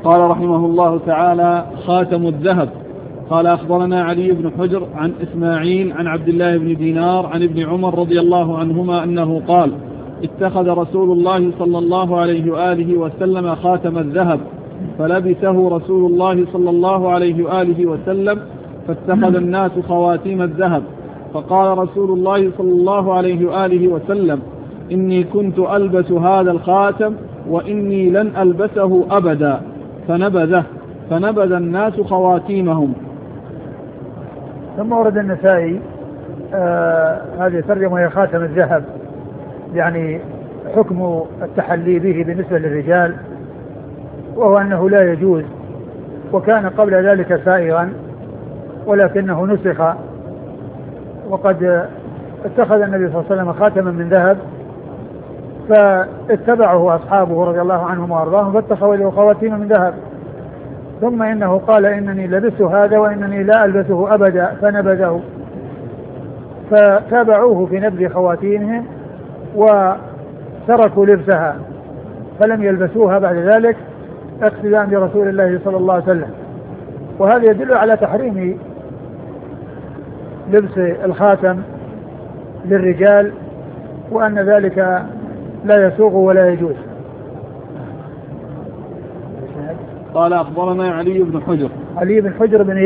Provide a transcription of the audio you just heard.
قال رحمه الله تعالى: خاتم الذهب. قال: أخبرنا علي بن حجر عن إسماعيل عن عبد الله بن دينار عن ابن عمر رضي الله عنهما أنه قال: اتخذ رسول الله صلى الله عليه وآله وسلم خاتم الذهب، فلبسه رسول الله صلى الله عليه وآله وسلم، فاتخذ الناس خواتيم الذهب، فقال رسول الله صلى الله عليه وآله وسلم: إني كنت ألبس هذا الخاتم وإني لن ألبسه أبدا، فنبذ الناس خواتيمهم. ثم ورد النسائي هذه ترجمة هي خاتم الذهب، يعني حكم التحلي به بالنسبة للرجال، وهو أنه لا يجوز، وكان قبل ذلك سائغا ولكنه نسخ، وقد اتخذ النبي صلى الله عليه وسلم خاتما من ذهب فاتبعه أصحابه رضي الله عنهم وأرضاهم فاتخذوا له خواتيم من ذهب، ثم إنه قال: إنني لبست هذا وإنني لا ألبسه أبدا، فنبذه، فتابعوه في نبذ خواتيمهم وتركوا لبسها فلم يلبسوها بعد ذلك اقتداء برسول الله صلى الله عليه وسلم. وهذا يدل على تحريم لبس الخاتم للرجال، وأن ذلك لا يسوغ ولا يجوز. قال: أخبرنا علي بن حجر بن